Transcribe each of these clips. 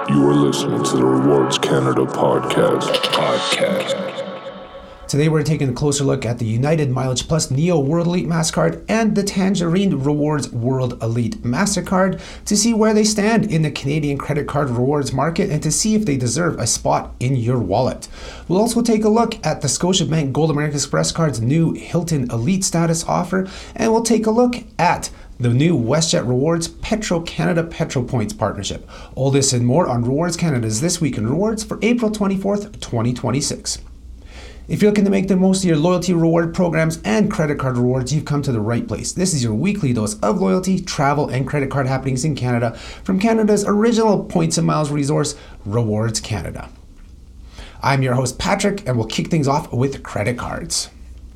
You are listening to the Rewards Canada podcast. Today we're taking a closer look at the United Mileage Plus Neo World Elite MasterCard and the Tangerine Rewards World Elite MasterCard to see where they stand in the Canadian credit card rewards market and to see if they deserve a spot in your wallet. We'll also take a look at the Scotiabank Gold American Express Card's new Hilton Elite status offer, and we'll take a look at the new WestJet Rewards Petro-Canada Petro-Points partnership. All this and more on Rewards Canada's This Week in Rewards for April 24th, 2026. If you're looking to make the most of your loyalty reward programs and credit card rewards, you've come to the right place. This is your weekly dose of loyalty, travel, and credit card happenings in Canada from Canada's original points and miles resource, Rewards Canada. I'm your host, Patrick, and we'll kick things off with credit cards.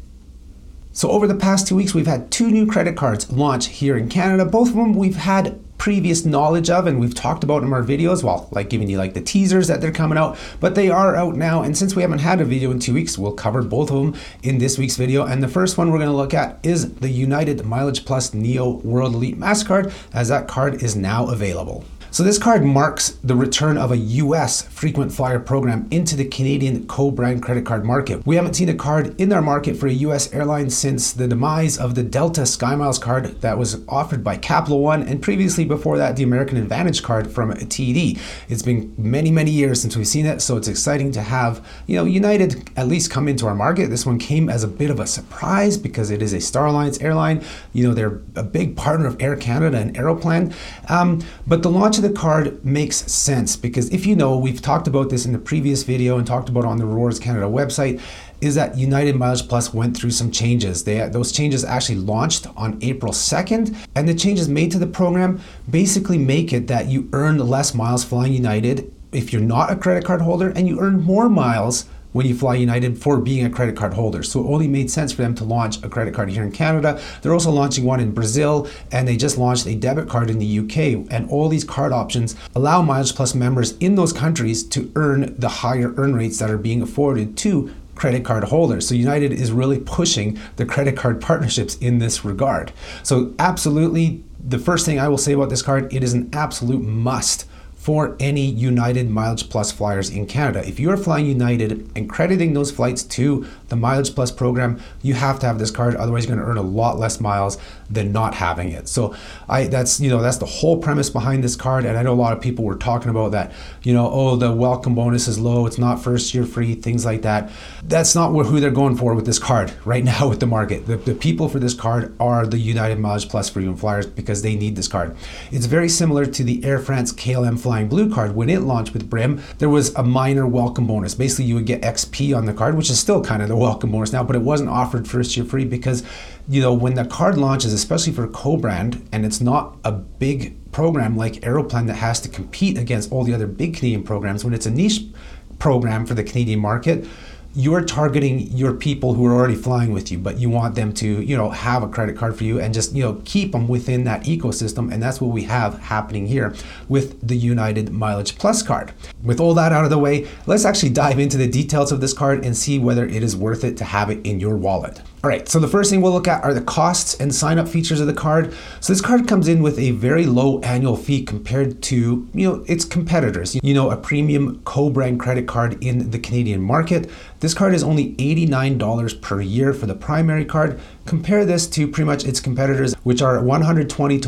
So over the past 2 weeks, we've had two new credit cards launch here in Canada. Both of them we've had previous knowledge of and we've talked about in our videos, well, like giving you like the teasers that they're coming out, but they are out now. And since we haven't had a video in 2 weeks, we'll cover both of them in this week's video. And the first one we're going to look at is the United Mileage Plus Neo World Elite MasterCard, as that card is now available. So this card marks the return of a US frequent flyer program into the Canadian co-brand credit card market. We haven't seen a card in our market for a US airline since the demise of the Delta SkyMiles card that was offered by Capital One, and previously before that the American Advantage card from TD. It's been many years since we've seen it, so it's exciting to have United at least come into our market. This one came as a bit of a surprise because it is a Star Alliance airline. They're a big partner of Air Canada and Aeroplan, but the launch of the card makes sense because if we've talked about this in the previous video and talked about it on the Rewards Canada website, is that United Mileage Plus went through some changes. Those changes actually launched on April 2nd, and the changes made to the program basically make it that you earn less miles flying United if you're not a credit card holder, and you earn more miles when you fly United for being a credit card holder. So it only made sense for them to launch a credit card here in Canada. They're also launching one in Brazil, and they just launched a debit card in the UK. And all these card options allow Mileage Plus members in those countries to earn the higher earn rates that are being afforded to credit card holders. So United is really pushing the credit card partnerships in this regard. So absolutely, the first thing I will say about this card, it is an absolute must for any United Mileage Plus flyers in Canada. If you're flying United and crediting those flights to the Mileage Plus program, you have to have this card, otherwise you're going to earn a lot less miles than not having it. So that's the whole premise behind this card. And I know a lot of people were talking about that, the welcome bonus is low, it's not first year free, things like that. That's not who they're going for with this card right now with the market. The people for this card are the United Mileage Plus frequent flyers because they need this card. It's very similar to the Air France KLM Flying Blue card. When it launched with Brim, there was a minor welcome bonus. Basically, you would get XP on the card, which is still kind of the welcome bonus now, but it wasn't offered first year free because, when the card launches, especially for co-brand, and it's not a big program like Aeroplan that has to compete against all the other big Canadian programs, when it's a niche program for the Canadian market, you're targeting your people who are already flying with you, but you want them to, have a credit card for you and just, keep them within that ecosystem. And that's what we have happening here with the United Mileage Plus card. With all that out of the way, let's actually dive into the details of this card and see whether it is worth it to have it in your wallet. All right, so the first thing we'll look at are the costs and sign-up features of the card. So this card comes in with a very low annual fee compared to, its competitors. A premium co-brand credit card in the Canadian market. This card is only $89 per year for the primary card. Compare this to pretty much its competitors, which are $120 to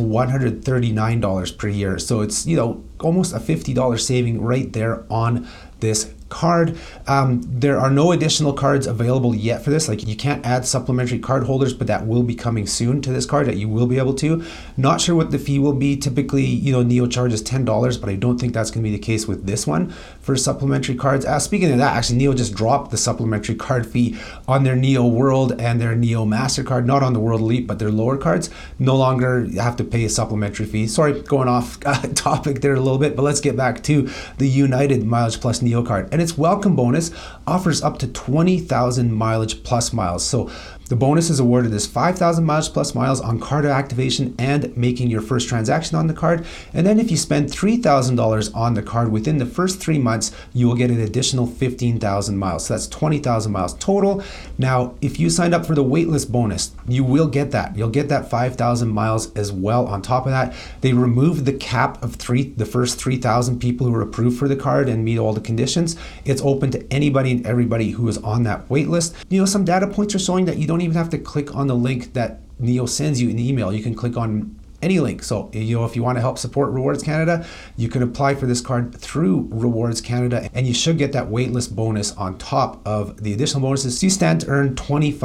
$139 per year. So it's, almost a $50 saving right there on this card. There are no additional cards available yet for this. Like, you can't add supplementary card holders, but that will be coming soon to this card that you will be able to. Not sure what the fee will be. Typically, Neo charges $10, but I don't think that's going to be the case with this one for supplementary cards. Speaking of that, actually, Neo just dropped the supplementary card fee on their Neo World and their Neo MasterCard, not on the World Elite, but their lower cards. No longer have to pay a supplementary fee. Sorry, going off topic there a little bit, but let's get back to the United Mileage Plus Neo card. And its welcome bonus offers up to 20,000 Mileage Plus miles. So The bonus is awarded as 5,000 miles plus miles on card activation and making your first transaction on the card. And then if you spend $3,000 on the card within the first 3 months, you will get an additional 15,000 miles. So that's 20,000 miles total. Now, if you signed up for the waitlist bonus, you will get that. You'll get that 5,000 miles as well on top of that. They removed the cap of the first 3,000 people who are approved for the card and meet all the conditions. It's open to anybody and everybody who is on that wait list. Some data points are showing that you don't even have to click on the link that Neo sends you in the email. You can click on any link. So, if you want to help support Rewards Canada, you can apply for this card through Rewards Canada, and you should get that waitlist bonus on top of the additional bonuses. So you stand to earn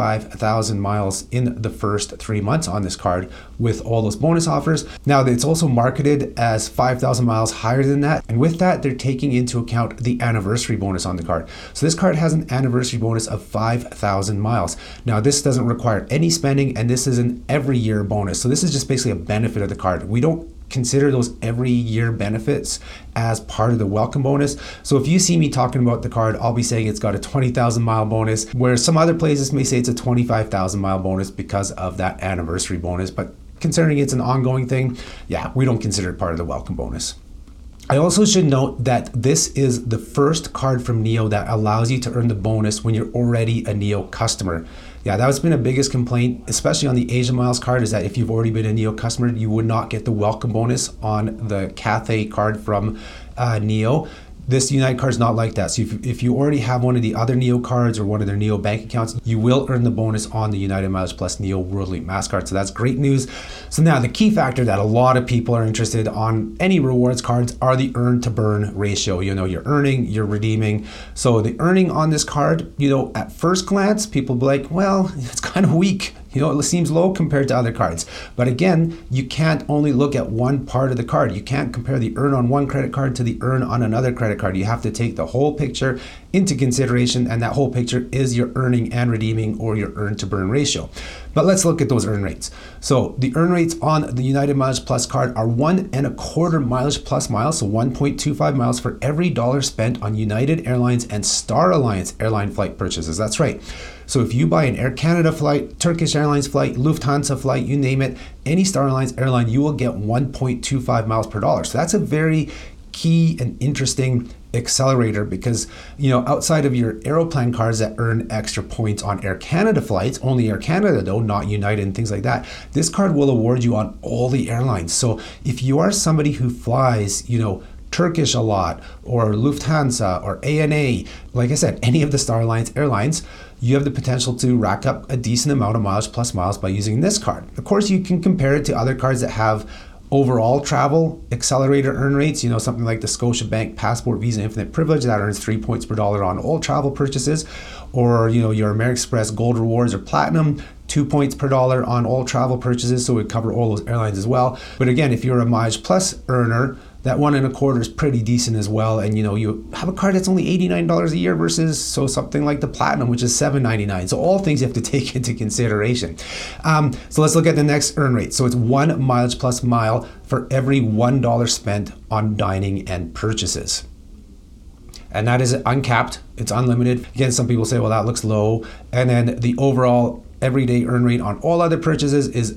25,000 miles in the first 3 months on this card with all those bonus offers. Now, it's also marketed as 5,000 miles higher than that. And with that, they're taking into account the anniversary bonus on the card. So this card has an anniversary bonus of 5,000 miles. Now, this doesn't require any spending, and this is an every year bonus. So this is just basically a benefit of the card. We don't consider those every year benefits as part of the welcome bonus. So if you see me talking about the card, I'll be saying it's got a 20,000 mile bonus, where some other places may say it's a 25,000 mile bonus because of that anniversary bonus. But considering it's an ongoing thing, we don't consider it part of the welcome bonus. I also should note that this is the first card from Neo that allows you to earn the bonus when you're already a Neo customer. That's been a biggest complaint, especially on the Asia Miles card, is that if you've already been a Neo customer, you would not get the welcome bonus on the Cathay card from Neo. This United card is not like that. So if you already have one of the other Neo cards or one of their Neo bank accounts, you will earn the bonus on the United Miles Plus Neo World Elite Mastercard. So that's great news. So now the key factor that a lot of people are interested on any rewards cards are the earn to burn ratio. You're earning, you're redeeming. So the earning on this card, at first glance, people will be like, well, it's kind of weak. It seems low compared to other cards. But again, you can't only look at one part of the card. You can't compare the earn on one credit card to the earn on another credit card. You have to take the whole picture into consideration, and that whole picture is your earning and redeeming, or your earn to burn ratio. But let's look at those earn rates. So the earn rates on the United Mileage Plus card are 1.25 mileage plus miles, so 1.25 miles for every dollar spent on United Airlines and Star Alliance airline flight purchases. That's right. So if you buy an Air Canada flight, Turkish Airlines flight, Lufthansa flight, you name it, any Star Alliance airline, you will get 1.25 miles per dollar. So that's a very key and interesting accelerator, because outside of your Aeroplan cards that earn extra points on Air Canada flights, only Air Canada though, not United and things like that, this card will award you on all the airlines. So if you are somebody who flies Turkish a lot, or Lufthansa or ANA, like I said, any of the Star Alliance airlines, you have the potential to rack up a decent amount of mileage plus miles by using this card. Of course, you can compare it to other cards that have overall travel accelerator earn rates, something like the Scotiabank Passport Visa Infinite Privilege that earns 3 points per dollar on all travel purchases, or your American Express Gold Rewards or Platinum, 2 points per dollar on all travel purchases, so it would cover all those airlines as well. But again, if you're a Mileage Plus earner, that 1.25 is pretty decent as well. And you have a card that's only $89 a year versus something like the Platinum, which is $799. So all things you have to take into consideration. So let's look at the next earn rate. So it's 1 mileage plus mile for every $1 spent on dining and purchases. And that is uncapped. It's unlimited. Again, some people say, well, that looks low. And then the overall everyday earn rate on all other purchases is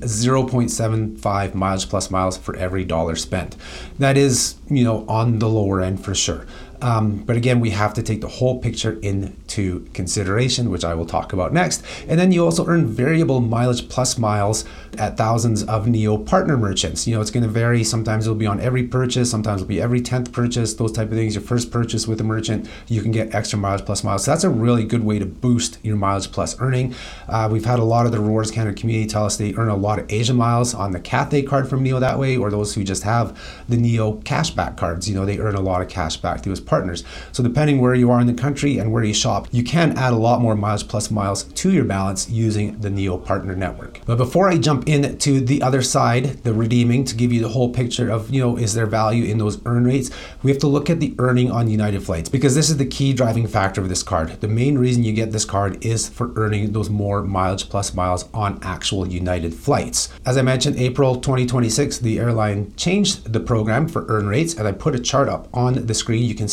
0.75 mileage plus miles for every dollar spent. That is, on the lower end for sure. But again, we have to take the whole picture into consideration, which I will talk about next. And then you also earn variable mileage plus miles at thousands of Neo partner merchants. It's going to vary. Sometimes it'll be on every purchase. Sometimes it'll be every 10th purchase, those type of things. Your first purchase with a merchant, you can get extra mileage plus miles. So that's a really good way to boost your mileage plus earning. We've had a lot of the Rewards Canada community tell us they earn a lot of Asia miles on the Cathay card from Neo that way, or those who just have the Neo cashback cards. They earn a lot of cash back through his partners. So depending where you are in the country and where you shop, you can add a lot more mileage plus miles to your balance using the Neo partner network. But before I jump into the other side, the redeeming, to give you the whole picture of, is there value in those earn rates, we have to look at the earning on United flights, because this is the key driving factor of this card. The main reason you get this card is for earning those more mileage plus miles on actual United flights. As I mentioned, April 2026, the airline changed the program for earn rates, and I put a chart up on the screen. You can see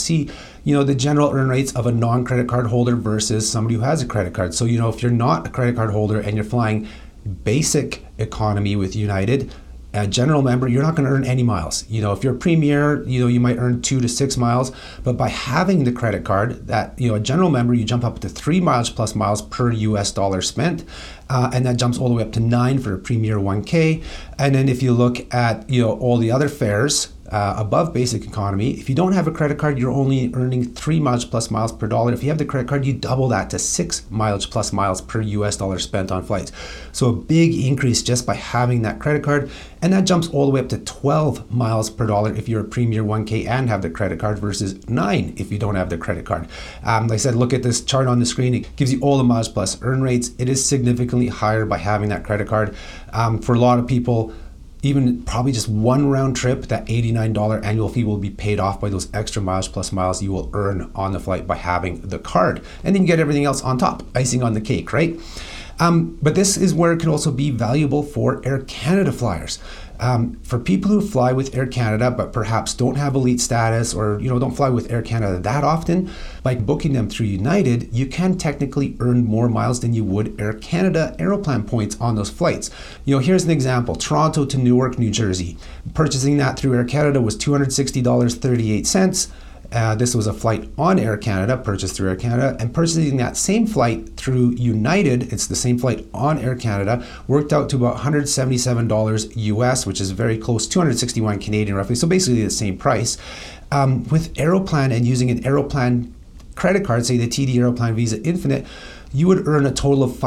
see, the general earn rates of a non-credit card holder versus somebody who has a credit card. So, if you're not a credit card holder and you're flying basic economy with United, a general member, you're not going to earn any miles. If you're a premier, you might earn 2 to 6 miles. But by having the credit card, that a general member, you jump up to 3 miles plus miles per US dollar spent, and that jumps all the way up to 9 for a premier 1K. And then if you look at all the other fares above basic economy, if you don't have a credit card, you're only earning 3 miles plus miles per dollar. If you have the credit card, you double that to 6 miles plus miles per US dollar spent on flights. So a big increase just by having that credit card. And that jumps all the way up to 12 miles per dollar if you're a premier 1K and have the credit card versus 9 if you don't have the credit card. Like I said, look at this chart on the screen. It gives you all the miles plus earn rates. It is significantly higher by having that credit card. For a lot of people, even probably just one round trip, that $89 annual fee will be paid off by those extra miles plus miles you will earn on the flight by having the card. And then you get everything else on top, icing on the cake, right? But this is where it can also be valuable for Air Canada flyers. For people who fly with Air Canada but perhaps don't have elite status or don't fly with Air Canada that often, by booking them through United, you can technically earn more miles than you would Air Canada Aeroplan points on those flights. Here's an example: Toronto to Newark, New Jersey. Purchasing that through Air Canada was $260.38. This was a flight on Air Canada, purchased through Air Canada, and purchasing that same flight through United, it's the same flight on Air Canada, worked out to about $177 US, which is very close, 261 Canadian roughly, so basically the same price. With Aeroplan and using an Aeroplan credit card, say the TD Aeroplan Visa Infinite, you would earn a total of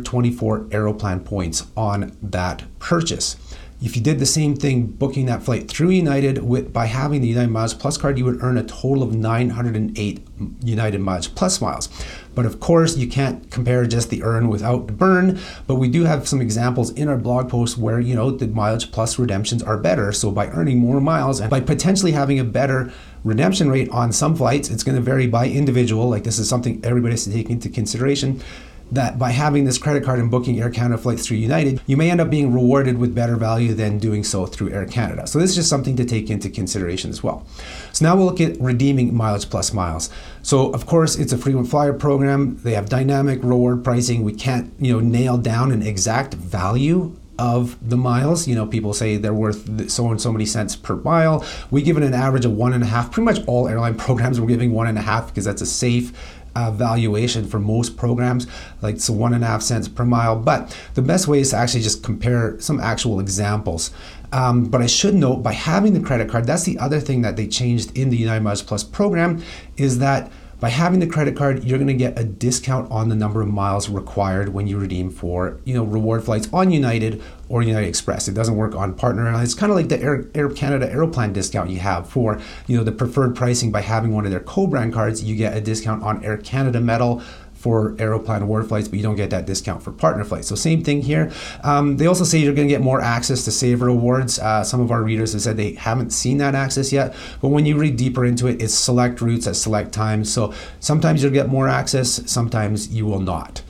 524 Aeroplan points on that purchase. If you did the same thing booking that flight through United by having the United Miles Plus card, you would earn a total of 908 United Miles Plus miles. But of course, you can't compare just the earn without the burn, but we do have some examples in our blog post where, the Mileage Plus redemptions are better. So by earning more miles and by potentially having a better redemption rate on some flights, it's going to vary by individual. Like, this is something everybody has to take into consideration, that by having this credit card and booking Air Canada flights through United, you may end up being rewarded with better value than doing so through Air Canada. So this is just something to take into consideration as well. So now we'll look at redeeming Mileage Plus miles. So of course, it's a frequent flyer program. They have dynamic reward pricing. We can't, nail down an exact value of the miles. People say they're worth so and so many cents per mile. We give it an average of 1.5. Pretty much all airline programs we're giving 1.5 because that's a safe valuation for most programs, like so 1.5 cents per mile. But the best way is to actually just compare some actual examples. But I should note, by having the credit card, that's the other thing that they changed in the United Miles Plus program, is that by having the credit card, you're going to get a discount on the number of miles required when you redeem for, reward flights on United or United Express. It doesn't work on partner airlines. It's kind of like the Air Canada Aeroplan discount you have for, the preferred pricing. By having one of their co-brand cards, you get a discount on Air Canada Metal for Aeroplan award flights, but you don't get that discount for partner flights. So same thing here. They also say you're going to get more access to Saver Awards. Some of our readers have said they haven't seen that access yet, but when you read deeper into it, it's select routes at select times. So sometimes you'll get more access, sometimes you will not.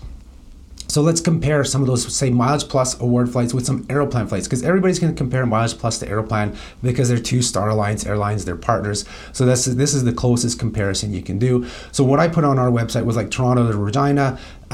So let's compare some of those, say, Mileage Plus award flights with some Aeroplan flights, because everybody's going to compare Mileage Plus to Aeroplan because they're two Star Alliance airlines, they're partners. So this is the closest comparison you can do. So what I put on our website was like Toronto to Regina.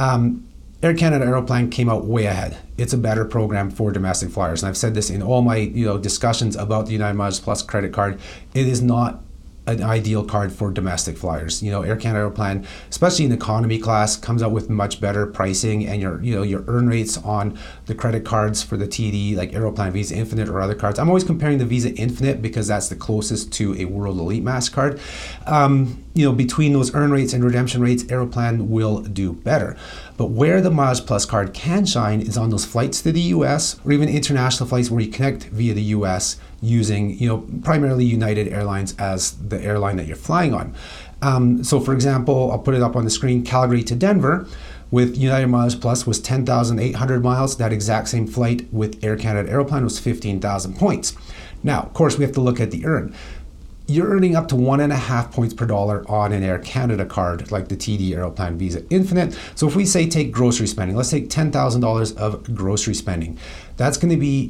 Air Canada Aeroplan came out way ahead. It's a better program for domestic flyers. And I've said this in all my discussions about the United Miles Plus credit card. It is not an ideal card for domestic flyers. Air Canada Aeroplan, especially in economy class, comes out with much better pricing, and your earn rates on the credit cards for the TD, like Aeroplan Visa Infinite or other cards. I'm always comparing the Visa Infinite because that's the closest to a World Elite MasterCard. Between those earn rates and redemption rates, Aeroplan will do better. But where the Miles Plus card can shine is on those flights to the US or even international flights where you connect via the US using, primarily United Airlines as the airline that you're flying on. So for example, I'll put it up on the screen, Calgary to Denver with United Miles Plus was 10,800 miles. That exact same flight with Air Canada Aeroplan was 15,000 points. Now, of course, we have to look at the earn. You're earning up to 1.5 points per dollar on an Air Canada card like the TD Aeroplan Visa Infinite. So if we say take grocery spending, let's take $10,000 of grocery spending. That's going to be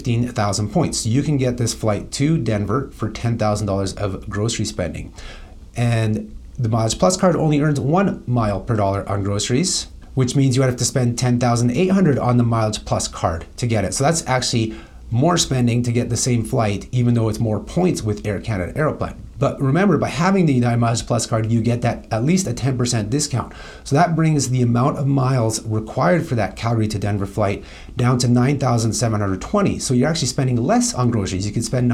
15,000 points. So you can get this flight to Denver for $10,000 of grocery spending. And the Mileage Plus card only earns 1 mile per dollar on groceries, which means you would have to spend $10,800 on the Mileage Plus card to get it. So that's actually more spending to get the same flight, even though it's more points with Air Canada Aeroplan. But remember, by having the United Mileage Plus card, you get that at least a 10% discount. So that brings the amount of miles required for that Calgary to Denver flight down to $9,720. So you're actually spending less on groceries. You can spend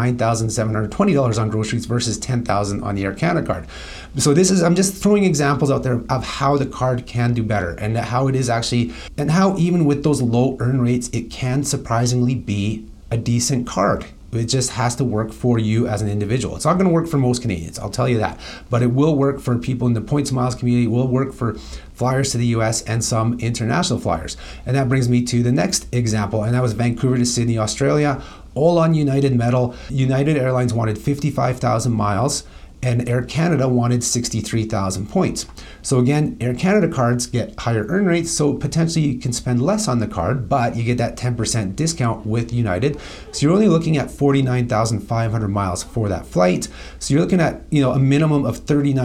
$9,720 on groceries versus $10,000 on the Air Canada card. So I'm just throwing examples out there of how the card can do better and how it is actually, and how even with those low earn rates, it can surprisingly be a decent card. It just has to work for you as an individual. It's not going to work for most Canadians, I'll tell you that. But it will work for people in the points miles community. It will work for flyers to the US and some international flyers. And that brings me to the next example, and that was Vancouver to Sydney, Australia, all on United metal. United Airlines wanted 55,000 miles and Air Canada wanted 63,000 points. So again, Air Canada cards get higher earn rates, so potentially you can spend less on the card, but you get that 10% discount with United. So you're only looking at 49,500 miles for that flight. So you're looking at, a minimum of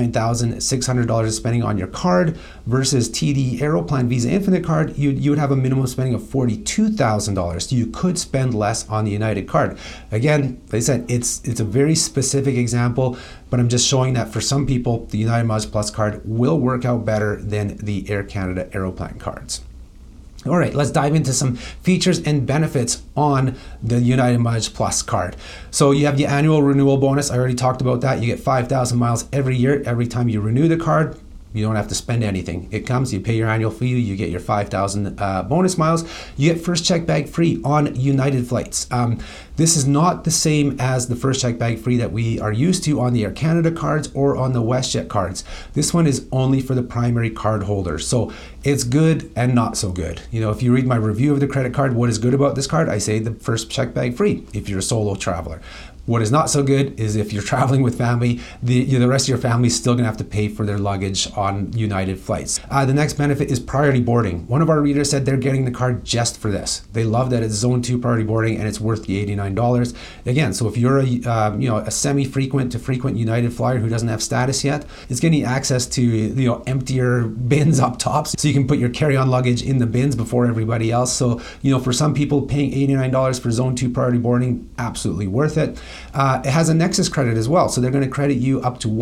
$39,600 spending on your card versus TD Aeroplan Visa Infinite card. You would have a minimum spending of $42,000. So you could spend less on the United card. Again, like I said, it's a very specific example, but I'm just showing that for some people, the United Mileage Plus card will work out better than the Air Canada Aeroplan cards. All right, let's dive into some features and benefits on the United Mileage Plus card. So you have the annual renewal bonus. I already talked about that. You get 5,000 miles every year. Every time you renew the card, you don't have to spend anything. It comes, you pay your annual fee, you get your 5,000 bonus miles. You get first check bag free on United flights. This is not the same as the first check bag free that we are used to on the Air Canada cards or on the WestJet cards. This one is only for the primary card holders. So it's good and not so good. If you read my review of the credit card, what is good about this card? I say the first check bag free if you're a solo traveler. What is not so good is if you're traveling with family, the rest of your family is still going to have to pay for their luggage on United flights. The next benefit is priority boarding. One of our readers said they're getting the card just for this. They love that it's Zone 2 priority boarding and it's worth the $89. Again, so if you're a semi-frequent to frequent United flyer who doesn't have status yet, it's getting access to emptier bins up top, so you can put your carry-on luggage in the bins before everybody else. So for some people, paying $89 for Zone 2 priority boarding, absolutely worth it. It has a Nexus credit as well, so they're going to credit you up to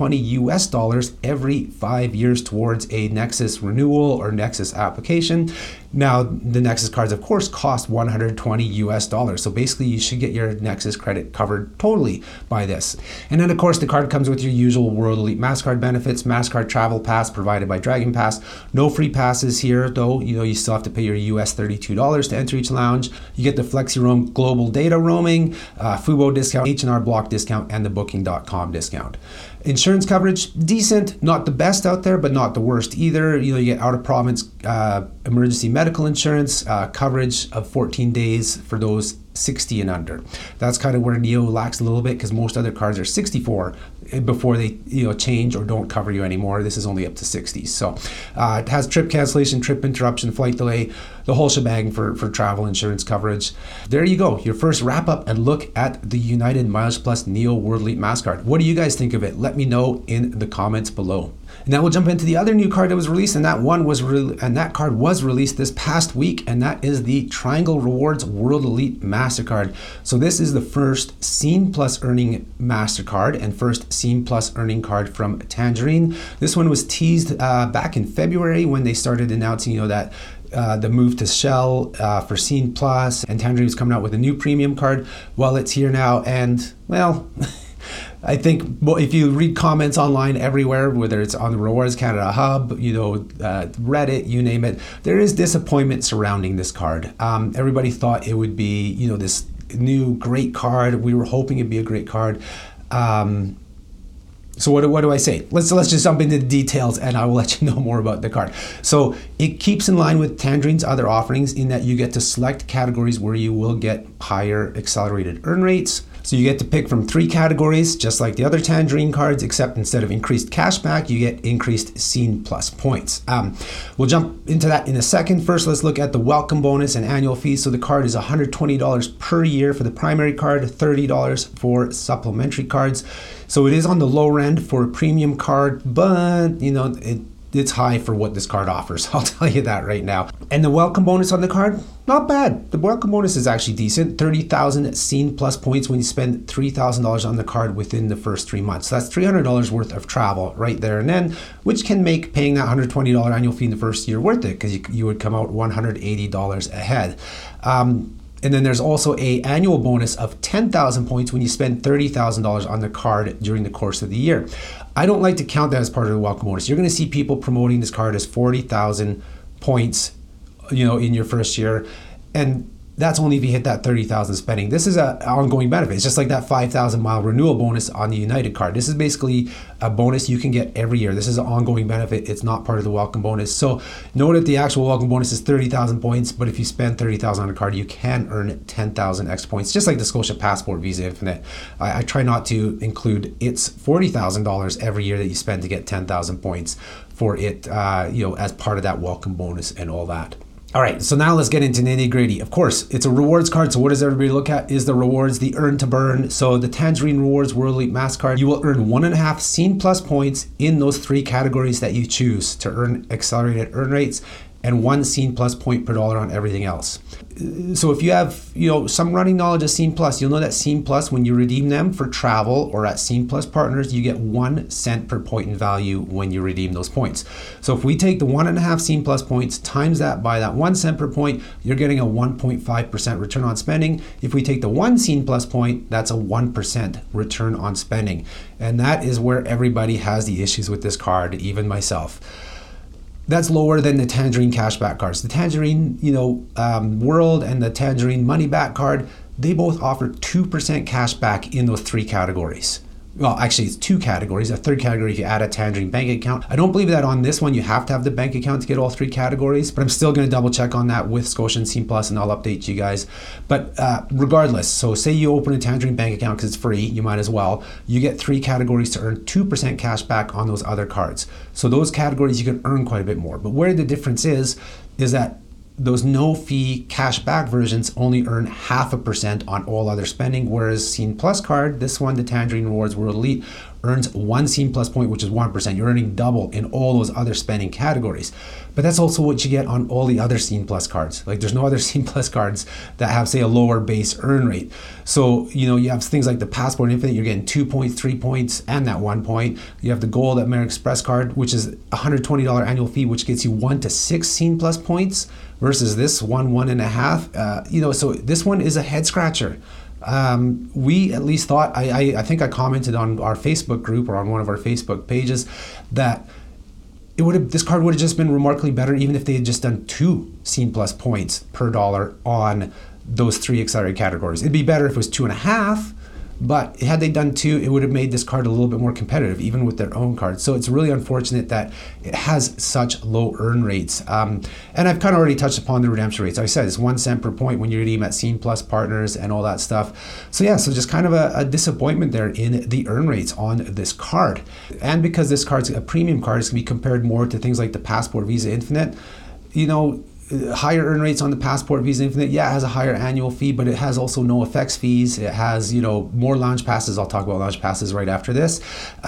$120 every 5 years towards a Nexus renewal or Nexus application. Now, the Nexus cards, of course, cost $120. So basically, you should get your Nexus credit covered totally by this. And then, of course, the card comes with your usual World Elite MasterCard benefits. MasterCard Travel Pass provided by Dragon Pass. No free passes here, though. You still have to pay your US $32 to enter each lounge. You get the FlexiRoam global data roaming, Fubo discount, H&R Block discount, and the Booking.com discount. Insurance coverage, decent, not the best out there, but not the worst either. You get out of province emergency medical insurance, coverage of 14 days for those 60 and under. That's kind of where Neo lacks a little bit because most other cards are 64 before they change or don't cover you anymore. This is only up to 60. So it has trip cancellation, trip interruption, flight delay, the whole shebang for travel insurance coverage. There you go, your first wrap up and look at the United Mileage Plus Neo World Elite MasterCard. What do you guys think of it? Let me know in the comments below. And now we'll jump into the other new card that was released, and that card was released this past week, and that is the Triangle Rewards World Elite MasterCard. So this is the first Scene Plus earning MasterCard and first Scene Plus earning card from Tangerine. This one was teased back in February when they started announcing, that the move to Shell for Scene Plus, and Tangerine was coming out with a new premium card. Well, it's here now, and well, I think if you read comments online everywhere, whether it's on the Rewards Canada Hub, Reddit, you name it, there is disappointment surrounding this card. Everybody thought it would be, this new great card. We were hoping it'd be a great card. So what do I say? Let's just jump into the details and I will let you know more about the card. So it keeps in line with Tangerine's other offerings in that you get to select categories where you will get higher accelerated earn rates. So you get to pick from 3 categories, just like the other Tangerine cards, except instead of increased cashback, you get increased Scene Plus points. We'll jump into that in a second. First, let's look at the welcome bonus and annual fees. So the card is $120 per year for the primary card, $30 for supplementary cards. So it is on the lower end for a premium card, but it's high for what this card offers. I'll tell you that right now. And the welcome bonus on the card, not bad. The welcome bonus is actually decent. 30,000 Scene Plus points when you spend $3,000 on the card within the first 3 months. So that's $300 worth of travel right there and then, which can make paying that $120 annual fee in the first year worth it, because you would come out $180 ahead. And then there's also a annual bonus of 10,000 points when you spend $30,000 on the card during the course of the year. I don't like to count that as part of the welcome bonus. You're going to see people promoting this card as 40,000 points, in your first year, and that's only if you hit that 30,000 spending. This is an ongoing benefit. It's just like that 5,000 mile renewal bonus on the United card. This is basically a bonus you can get every year. This is an ongoing benefit. It's not part of the welcome bonus. So note that the actual welcome bonus is 30,000 points, but if you spend 30,000 on a card, you can earn 10,000 extra points, just like the Scotia Passport Visa Infinite. I try not to include its $40,000 every year that you spend to get 10,000 points for it, as part of that welcome bonus and all that. All right, so now let's get into nitty-gritty. Of course, it's a rewards card, so what does everybody look at is the rewards, the earn to burn. So the Tangerine Rewards World Elite Mastercard, you will earn 1.5 Scene Plus points in those 3 categories that you choose to earn accelerated earn rates, and 1 Scene Plus point per dollar on everything else. So if you have, some running knowledge of Scene Plus, you'll know that Scene Plus, when you redeem them for travel or at Scene Plus partners, you get 1 cent per point in value when you redeem those points. So if we take the 1.5 Scene Plus points, times that by that 1 cent per point, you're getting a 1.5% return on spending. If we take the 1 Scene Plus point, that's a 1% return on spending. And that is where everybody has the issues with this card, even myself. That's lower than the Tangerine cashback cards. The Tangerine, World and the Tangerine Money Back card, they both offer 2% cash back in those 3 categories. Well, actually, it's 2 categories. A third category if you add a Tangerine bank account. I don't believe that on this one you have to have the bank account to get all 3 categories, but I'm still going to double check on that with Scotia and Scene Plus, and I'll update you guys. But regardless, so say you open a Tangerine bank account because it's free, you might as well. You get 3 categories to earn 2% cash back on those other cards. So those categories you can earn quite a bit more. But where the difference is that those no-fee cash-back versions only earn 0.5% on all other spending, whereas Scene Plus card, this one, the Tangerine Rewards World Elite, earns 1 Scene Plus point, which is 1%. You're earning double in all those other spending categories. But that's also what you get on all the other Scene Plus cards. Like, there's no other Scene Plus cards that have, say, a lower base earn rate. So, you have things like the Passport Infinite, you're getting 2 points, 3 points, and that 1 point. You have the Gold American Express card, which is $120 annual fee, which gets you 1 to 6 Scene Plus points, versus this 1.5. So this one is a head scratcher. We at least thought, I think I commented on our Facebook group or on one of our Facebook pages that this card would have just been remarkably better even if they had just done 2 Scene Plus points per dollar on those 3 accelerated categories. It'd be better if it was 2.5, but had they done 2, it would have made this card a little bit more competitive, even with their own cards. So it's really unfortunate that it has such low earn rates. And I've kind of already touched upon the redemption rates. I said it's 1 cent per point when you redeem at Scene Plus partners and all that stuff. So just kind of a disappointment there in the earn rates on this card. And because this card's a premium card, it's going to be compared more to things like the Passport Visa Infinite. Higher earn rates on the Passport Visa Infinite. Yeah, it has a higher annual fee, but it has also no effects fees. It has, more lounge passes. I'll talk about lounge passes right after this.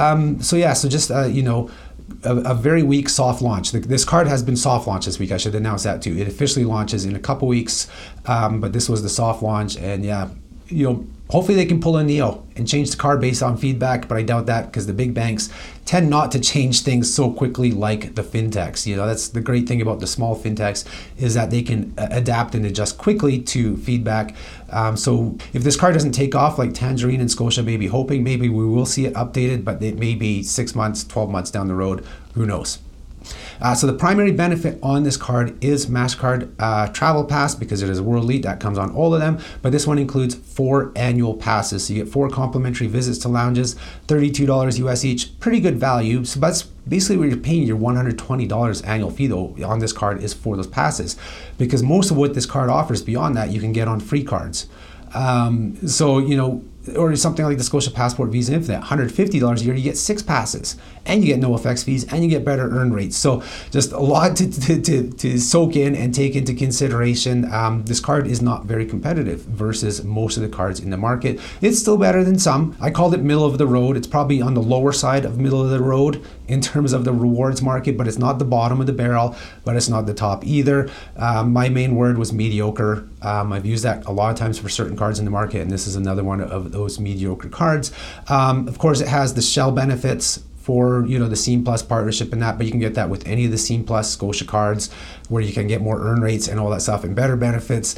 A very weak soft launch. This card has been soft launched this week. I should announce that too. It officially launches in a couple weeks, but this was the soft launch, and hopefully they can pull a Neo and change the card based on feedback, but I doubt that because the big banks tend not to change things so quickly like the fintechs. That's the great thing about the small fintechs, is that they can adapt and adjust quickly to feedback. So if this card doesn't take off like Tangerine and Scotia may be hoping, maybe we will see it updated, but it may be 6 months, 12 months down the road. Who knows? So the primary benefit on this card is MasterCard Travel Pass, because it is a World Elite that comes on all of them, but this one includes 4 annual passes. So you get 4 complimentary visits to lounges, $32 US each, pretty good value. So that's basically what you're paying. Your $120 annual fee though on this card is for those passes, because most of what this card offers beyond that you can get on free cards. or something like the Scotia Passport Visa Infinite, $150 a year, you get 6 passes, and you get no FX fees, and you get better earn rates. So just a lot to soak in and take into consideration. This card is not very competitive versus most of the cards in the market. It's still better than some. I called it middle of the road. It's probably on the lower side of middle of the road in terms of the rewards market, but it's not the bottom of the barrel, but it's not the top either. My main word was mediocre. I've used that a lot of times for certain cards in the market, and this is another one of those mediocre cards. Of course, it has the shell benefits for the Scene Plus partnership and that, but you can get that with any of the Scene Plus Scotia cards, where you can get more earn rates and all that stuff and better benefits.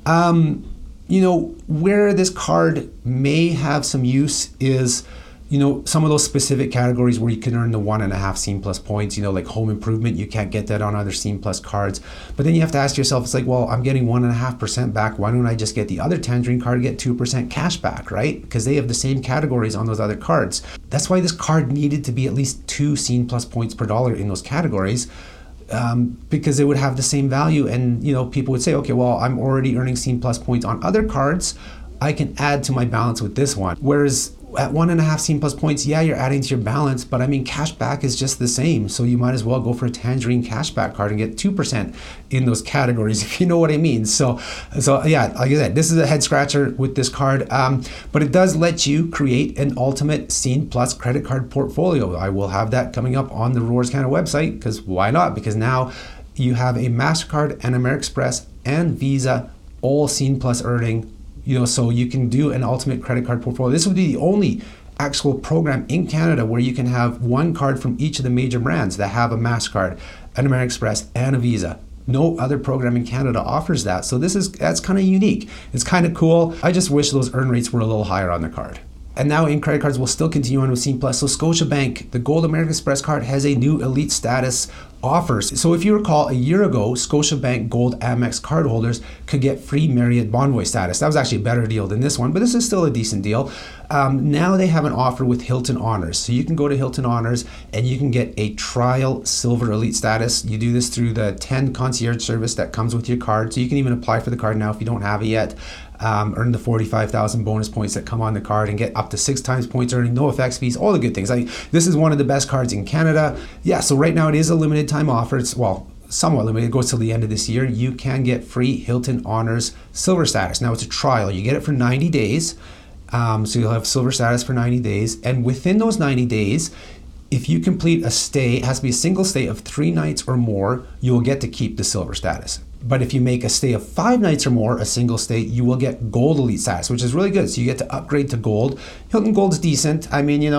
Where this card may have some use is some of those specific categories where you can earn the 1.5 Scene Plus points, like home improvement. You can't get that on other Scene Plus cards. But then you have to ask yourself, it's like, well, I'm getting 1.5% back. Why don't I just get the other Tangerine card and get 2% cash back, right? Because they have the same categories on those other cards. That's why this card needed to be at least 2 Scene Plus points per dollar in those categories. Because it would have the same value, and people would say, okay, well, I'm already earning Scene Plus points on other cards. I can add to my balance with this one. Whereas at 1.5 Scene Plus points, yeah, you're adding to your balance, but I mean, cash back is just the same. So you might as well go for a Tangerine cashback card and get 2% in those categories, if you know what I mean. So yeah, like I said, this is a head scratcher with this card, but it does let you create an ultimate Scene Plus credit card portfolio. I will have that coming up on the Rewards Canada website, because why not? Because now you have a MasterCard and AmeriExpress and Visa all Scene Plus earning. So you can do an ultimate credit card portfolio. This would be the only actual program in Canada where you can have one card from each of the major brands that have a MasterCard, an AmeriExpress, and a Visa. No other program in Canada offers that. So that's kind of unique. It's kind of cool. I just wish those earn rates were a little higher on the card. And now in credit cards, we'll still continue on with Scene Plus. So Scotiabank, the Gold American Express card, has a new elite status offers. So if you recall, a year ago, Scotiabank Gold Amex cardholders could get free Marriott Bonvoy status. That was actually a better deal than this one, but this is still a decent deal. Now they have an offer with Hilton Honors. So you can go to Hilton Honors and you can get a trial Silver Elite status. You do this through the 10 concierge service that comes with your card. So you can even apply for the card now if you don't have it yet. Earn the 45,000 bonus points that come on the card and get up to 6 times points earning, no FX fees, all the good things. This is one of the best cards in Canada. Yeah, so right now it is a limited time offer. It's, somewhat limited. It goes till the end of this year. You can get free Hilton Honors Silver status. Now it's a trial. You get it for 90 days. So you'll have Silver status for 90 days. And within those 90 days, if you complete a stay, it has to be a single stay of 3 nights or more, you will get to keep the Silver status. But if you make a stay of 5 nights or more, a single stay, you will get Gold Elite status, which is really good. So you get to upgrade to Gold. Hilton Gold's decent. I mean,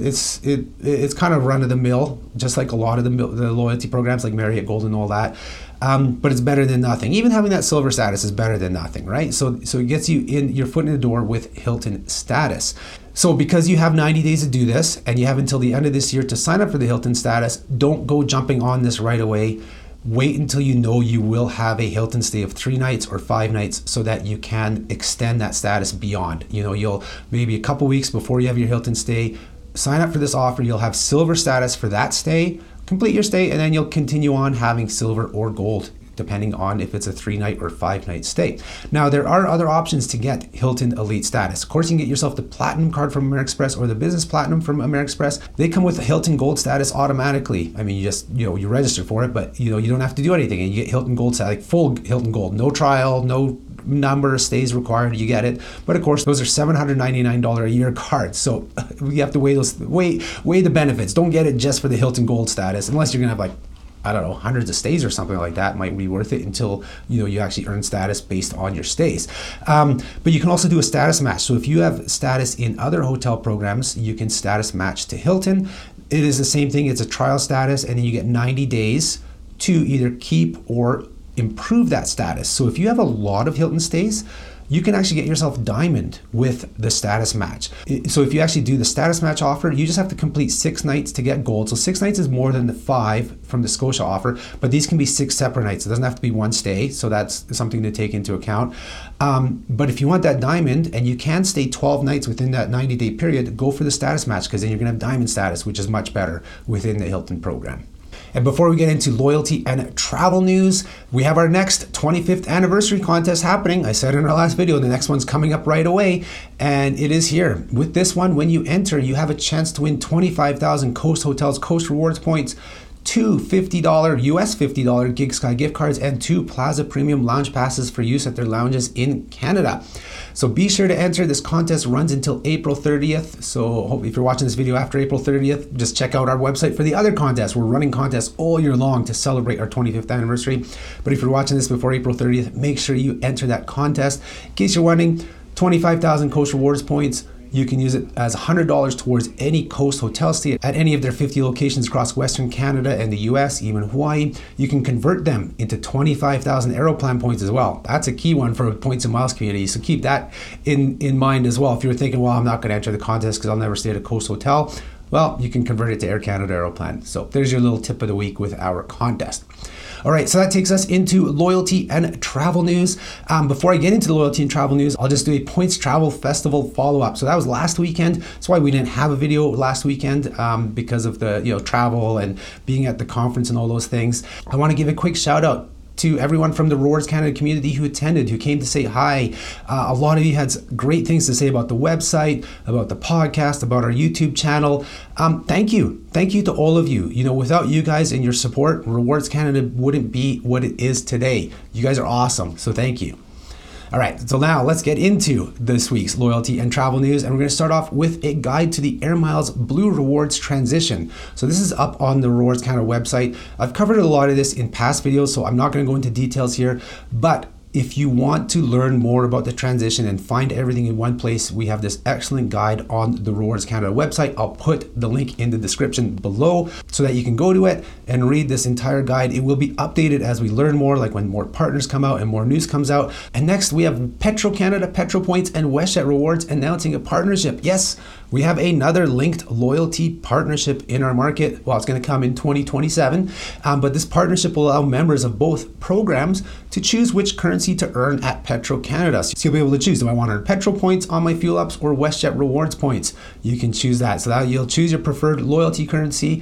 it's kind of run of the mill, just like a lot of the loyalty programs like Marriott Gold and all that. But it's better than nothing. Even having that Silver status is better than nothing, right? So it gets you in your foot in the door with Hilton status. So because you have 90 days to do this, and you have until the end of this year to sign up for the Hilton status, don't go jumping on this right away. Wait until you know you will have a Hilton stay of 3 nights or 5 nights so that you can extend that status beyond. You'll maybe a couple weeks before you have your Hilton stay, sign up for this offer. You'll have Silver status for that stay, complete your stay, and then you'll continue on having Silver or Gold, depending on if it's a 3-night or 5-night stay. Now, there are other options to get Hilton Elite status. Of course, you can get yourself the Platinum card from AmeriExpress or the Business Platinum from AmeriExpress. They come with the Hilton Gold status automatically. I mean, you just, you register for it, but you don't have to do anything, and you get Hilton Gold status, like full Hilton Gold, no trial, no number of stays required, you get it. But of course, those are $799 a year cards. So you have to weigh the benefits. Don't get it just for the Hilton Gold status, unless you're gonna have hundreds of stays or something like that. Might be worth it until you actually earn status based on your stays. But you can also do a status match. So if you have status in other hotel programs, you can status match to Hilton. It is the same thing. It's a trial status, and then you get 90 days to either keep or improve that status. So if you have a lot of Hilton stays, you can actually get yourself Diamond with the status match. So if you actually do the status match offer, you just have to complete 6 nights to get Gold. So 6 nights is more than the 5 from the Scotia offer, but these can be 6 separate nights. It doesn't have to be one stay, so that's something to take into account. But if you want that Diamond, and you can stay 12 nights within that 90-day period, go for the status match, because then you're gonna have Diamond status, which is much better within the Hilton program. And before we get into loyalty and travel news, we have our next 25th anniversary contest happening. I said in our last video, the next one's coming up right away, and it is here. With this one, when you enter, you have a chance to win 25,000 Coast Hotels Coast Rewards points, 2 $50 US $50 Gig Sky gift cards, and 2 Plaza Premium lounge passes for use at their lounges in Canada. So be sure to enter. This contest runs until April 30th. So if you're watching this video after April 30th, just check out our website for the other contests. We're running contests all year long to celebrate our 25th anniversary. But if you're watching this before April 30th, make sure you enter that contest. In case you're wondering, 25,000 Coast Rewards points. You can use it as $100 towards any Coast hotel stay at any of their 50 locations across Western Canada and the US, even Hawaii. You can convert them into 25,000 Aeroplan points as well. That's a key one for points and miles community. So keep that in mind as well. If you're thinking, well, I'm not going to enter the contest because I'll never stay at a Coast hotel, well, you can convert it to Air Canada Aeroplan. So there's your little tip of the week with our contest. All right, so that takes us into loyalty and travel news. Before I get into the loyalty and travel news, I'll just do a Points Travel Festival follow-up. So that was last weekend. That's why we didn't have a video last weekend because of the travel and being at the conference and all those things. I want to give a quick shout out to everyone from the Rewards Canada community who attended, who came to say hi. A lot of you had great things to say about the website, about the podcast, about our YouTube channel. Thank you. Thank you to all of you. Without you guys and your support, Rewards Canada wouldn't be what it is today. You guys are awesome, so thank you. All right, so now let's get into this week's loyalty and travel news, and we're going to start off with a guide to the Air Miles Blue Rewards transition. So this is up on the Rewards Canada website. I've covered a lot of this in past videos, so I'm not going to go into details here, but if you want to learn more about the transition and find everything in one place, we have this excellent guide on the Rewards Canada website. I'll put the link in the description below so that you can go to it and read this entire guide. It will be updated as we learn more, like when more partners come out and more news comes out. And next we have Petro Canada, Petro Points, and WestJet Rewards announcing a partnership. Yes, we have another linked loyalty partnership in our market. Well, it's going to come in 2027, but this partnership will allow members of both programs to choose which currency to earn at Petro Canada. So you'll be able to choose, do I want to earn Petro points on my fuel ups or WestJet Rewards points? You can choose that. So that you'll choose your preferred loyalty currency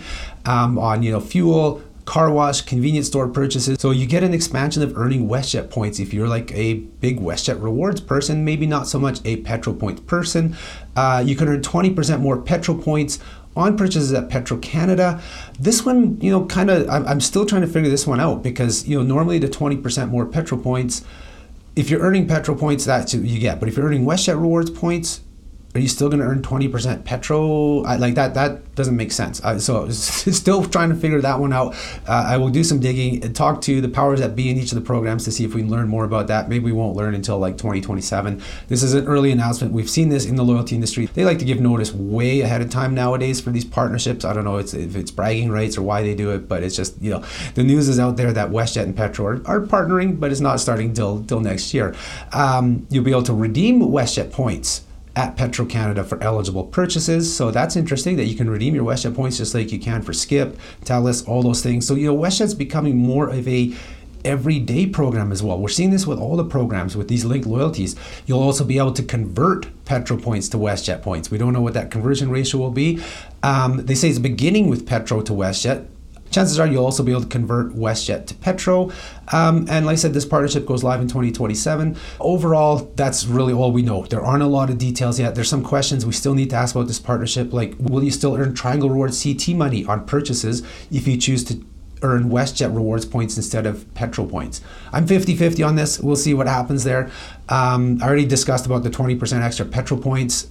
on fuel, car wash, convenience store purchases. So you get an expansion of earning WestJet points if you're like a big WestJet Rewards person, maybe not so much a Petro Points person. You can earn 20% more Petro points on purchases at Petro Canada. This one, I'm still trying to figure this one out because, normally the 20% more Petro points, if you're earning Petro points, that's what you get. But if you're earning WestJet Rewards points, are you still going to earn 20% Petro? That doesn't make sense. So still trying to figure that one out. I will do some digging and talk to the powers that be in each of the programs to see if we can learn more about that. Maybe we won't learn until 2027. This is an early announcement. We've seen this in the loyalty industry. They like to give notice way ahead of time nowadays for these partnerships. I don't know if it's bragging rights or why they do it, but it's just, the news is out there that WestJet and Petro are partnering, but it's not starting till next year. You'll be able to redeem WestJet points at Petro Canada for eligible purchases. So that's interesting that you can redeem your WestJet points just like you can for Skip, Telus, all those things. So, WestJet's becoming more of a everyday program as well. We're seeing this with all the programs with these linked loyalties. You'll also be able to convert Petro points to WestJet points. We don't know what that conversion ratio will be. They say it's beginning with Petro to WestJet. Chances are you'll also be able to convert WestJet to Petro. And like I said, this partnership goes live in 2027. Overall, that's really all we know. There aren't a lot of details yet. There's some questions we still need to ask about this partnership, like will you still earn Triangle Rewards CT money on purchases if you choose to earn WestJet Rewards points instead of Petro points? I'm 50-50 on this. We'll see what happens there. I already discussed about the 20% extra Petro points.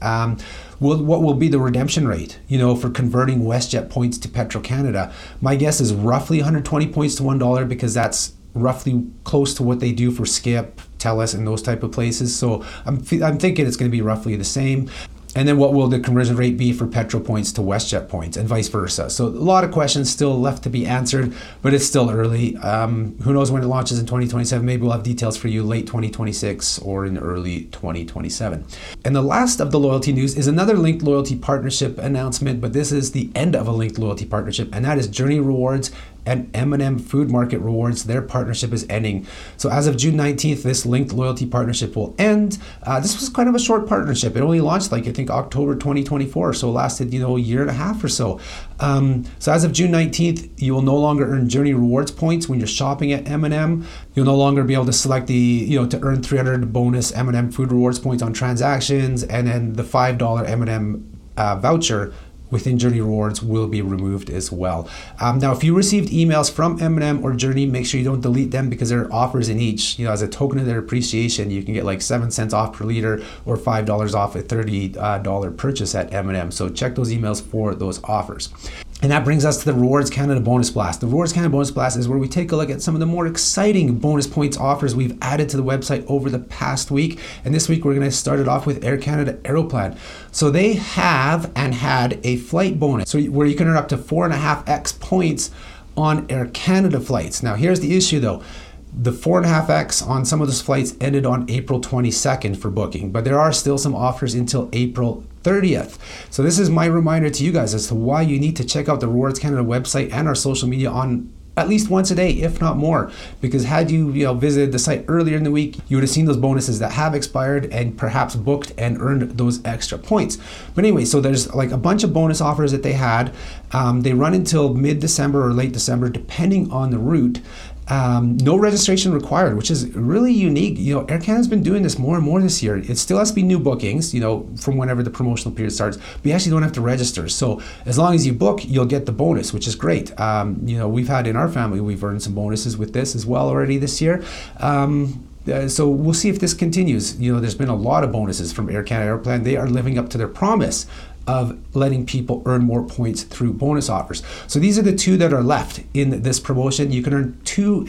What will be the redemption rate, for converting WestJet points to Petro Canada? My guess is roughly 120 points to $1 because that's roughly close to what they do for Skip, Telus, and those type of places. So I'm thinking it's going to be roughly the same. And then what will the conversion rate be for Petro points to WestJet points and vice versa? So a lot of questions still left to be answered, but it's still early. Who knows when it launches in 2027? Maybe we'll have details for you late 2026 or in early 2027. And the last of the loyalty news is another linked loyalty partnership announcement, but this is the end of a linked loyalty partnership, and that is Journey Rewards and M&M Food Market Rewards, their partnership is ending. So as of June 19th, this linked loyalty partnership will end. This was kind of a short partnership. It only launched like I think October 2024, so it lasted a year and a half or so. So as of June 19th, you will no longer earn Journey Rewards points when you're shopping at M&M. You'll no longer be able to select to earn 300 bonus M&M Food Rewards points on transactions, and then the $5 M&M voucher within Journey Rewards will be removed as well. Now, if you received emails from M&M or Journey, make sure you don't delete them because there are offers in each. As a token of their appreciation, you can get like 7 cents off per liter or $5 off a $30 purchase at M&M. So check those emails for those offers. And that brings us to the Rewards Canada Bonus Blast. The Rewards Canada Bonus Blast is where we take a look at some of the more exciting bonus points offers we've added to the website over the past week. And this week we're going to start it off with Air Canada Aeroplan. So they have and had a flight bonus, so where you can earn up to 4.5x points on Air Canada flights. Now here's the issue though. The 4.5x on some of those flights ended on April 22nd for booking, but there are still some offers until April 30th. So this is my reminder to you guys as to why you need to check out the Rewards Canada website and our social media on at least once a day, if not more, because had you visited the site earlier in the week, you would have seen those bonuses that have expired and perhaps booked and earned those extra points. But anyway, so there's like a bunch of bonus offers that they had. They run until mid-December or late December, depending on the route. No registration required, which is really unique. Air Canada's been doing this more and more this year. It still has to be new bookings, from whenever the promotional period starts. But you actually don't have to register. So as long as you book, you'll get the bonus, which is great. We've had in our family, we've earned some bonuses with this as well already this year. So we'll see if this continues. There's been a lot of bonuses from Air Canada Aeroplan. They are living up to their promise of letting people earn more points through bonus offers. So these are the two that are left in this promotion. You can earn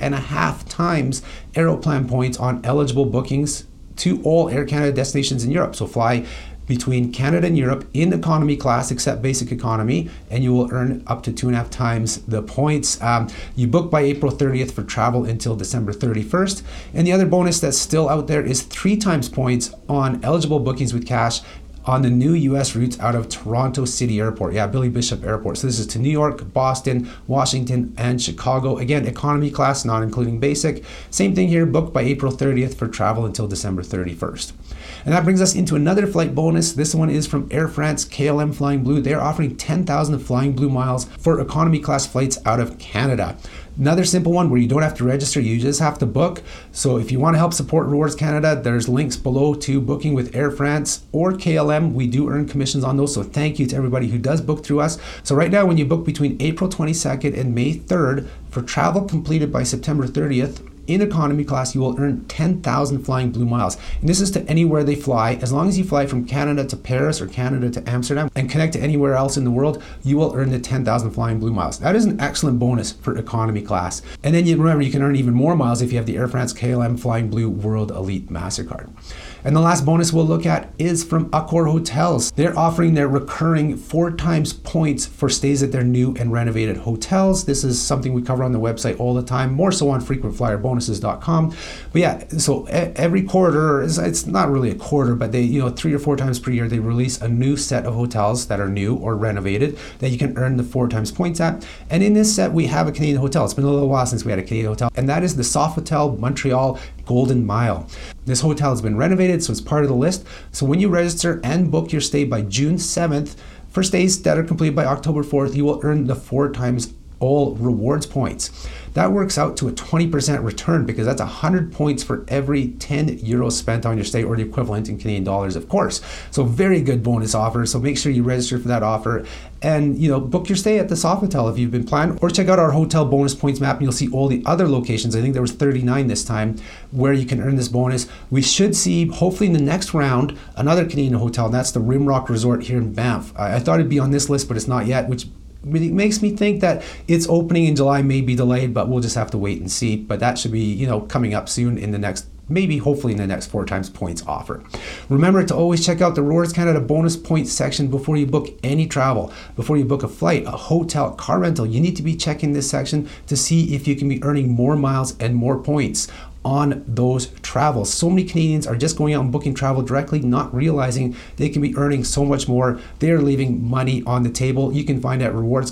2.5 times Aeroplan points on eligible bookings to all Air Canada destinations in Europe. So fly between Canada and Europe in economy class, except basic economy, and you will earn up to 2.5 times the points. You book by April 30th for travel until December 31st. And the other bonus that's still out there is 3 times points on eligible bookings with cash on the new U.S. routes out of Toronto City Airport. Yeah, Billy Bishop Airport. So this is to New York, Boston, Washington, and Chicago. Again, economy class, not including basic. Same thing here, booked by April 30th for travel until December 31st. And that brings us into another flight bonus. This one is from Air France KLM Flying Blue. They're offering 10,000 Flying Blue miles for economy class flights out of Canada. Another simple one where you don't have to register, you just have to book. So if you want to help support Rewards Canada, there's links below to booking with Air France or KLM. We do earn commissions on those, so thank you to everybody who does book through us. So right now, when you book between April 22nd and May 3rd for travel completed by September 30th, in economy class, you will earn 10,000 Flying Blue miles. And this is to anywhere they fly. As long as you fly from Canada to Paris or Canada to Amsterdam and connect to anywhere else in the world, you will earn the 10,000 Flying Blue miles. That is an excellent bonus for economy class. And then remember, you can earn even more miles if you have the Air France KLM Flying Blue World Elite MasterCard. And the last bonus we'll look at is from Accor Hotels. They're offering their recurring 4 times points for stays at their new and renovated hotels. This is something we cover on the website all the time, more so on frequentflyerbonuses.com. But yeah, so every quarter, it's not really a quarter, but they, 3 or 4 times per year, they release a new set of hotels that are new or renovated that you can earn the 4 times points at. And in this set, we have a Canadian hotel. It's been a little while since we had a Canadian hotel, and that is the Sofitel Montreal Golden Mile. This hotel has been renovated, so it's part of the list. So when you register and book your stay by June 7th, for stays that are completed by October 4th, you will earn the 4 times all rewards points. That works out to a 20% return because that's 100 points for every 10 euros spent on your stay, or the equivalent in Canadian dollars, of course. So very good bonus offer. So make sure you register for that offer and book your stay at the Sofitel if you've been planned, or check out our hotel bonus points map and you'll see all the other locations. I think there was 39 this time where you can earn this bonus. We should see, hopefully in the next round, another Canadian hotel, and that's the Rimrock Resort here in Banff. I thought it'd be on this list, but it's not yet, which it makes me think that its opening in July may be delayed, but we'll just have to wait and see. But that should be, coming up soon in the next, hopefully in the next 4 times points offer. Remember to always check out the Rewards Canada bonus points section before you book any travel. Before you book a flight, a hotel, car rental, you need to be checking this section to see if you can be earning more miles and more points on those travels. So many Canadians are just going out and booking travel directly, not realizing they can be earning so much more. They're leaving money on the table. You can find it at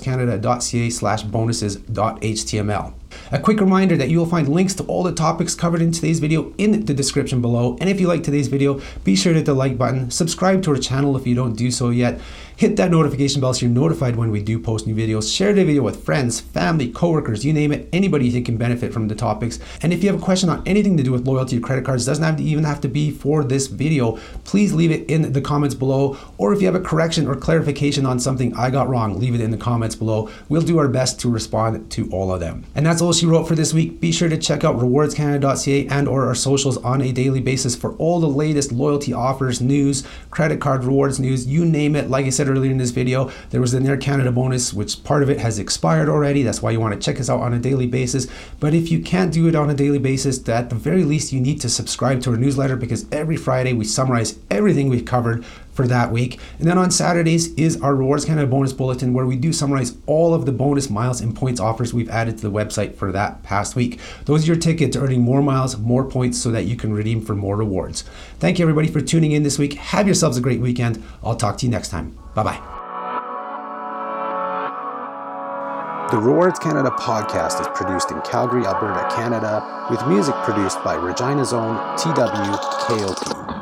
rewardscanada.ca/bonuses.html. A quick reminder that you will find links to all the topics covered in today's video in the description below. And if you like today's video, be sure to hit the like button, subscribe to our channel if you don't do so yet, hit that notification bell so you're notified when we do post new videos, share the video with friends, family, coworkers, you name it, anybody you think can benefit from the topics. And if you have a question on anything to do with loyalty or credit cards, doesn't even have to be for this video, please leave it in the comments below. Or if you have a correction or clarification on something I got wrong, leave it in the comments below. We'll do our best to respond to all of them. And that's all she wrote for this week. Be sure to check out rewardscanada.ca and or our socials on a daily basis for all the latest loyalty offers, news, credit card rewards news, you name it. Like I said earlier in this video, there was an Air Canada bonus, which part of it has expired already. That's why you want to check us out on a daily basis. But if you can't do it on a daily basis, at the very least, you need to subscribe to our newsletter, because every Friday we summarize everything we've covered for that week. And then on Saturdays is our Rewards Canada bonus bulletin, where we do summarize all of the bonus miles and points offers we've added to the website for that past week. Those are your ticket to earning more miles, more points, so that you can redeem for more rewards. Thank you everybody for tuning in this week. Have yourselves a great weekend. I'll talk to you next time. Bye-bye. The Rewards Canada podcast is produced in Calgary, Alberta, Canada, with music produced by Regina's own TWKOP.